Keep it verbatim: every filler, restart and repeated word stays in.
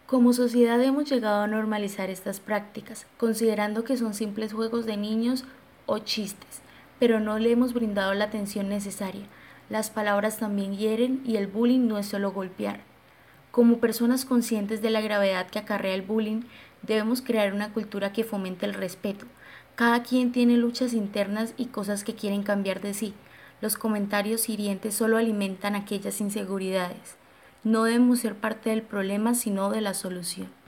Como sociedad hemos llegado a normalizar estas prácticas, considerando que son simples juegos de niños o chistes, pero no le hemos brindado la atención necesaria. Las palabras también hieren y el bullying no es solo golpear. Como personas conscientes de la gravedad que acarrea el bullying, debemos crear una cultura que fomente el respeto. Cada quien tiene luchas internas y cosas que quieren cambiar de sí. Los comentarios hirientes solo alimentan aquellas inseguridades. No debemos ser parte del problema, sino de la solución.